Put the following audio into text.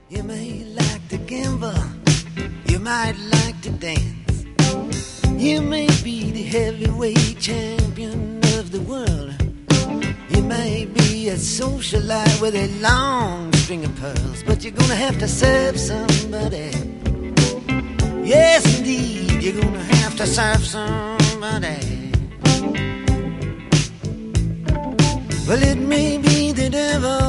You may like to gamble, you might like to dance. You may be the heavyweight champion of the world. You may be a socialite with a long string of pearls, but you're gonna have to serve somebody. Yes, indeed, you're gonna have to serve somebody. Well, it may be the devil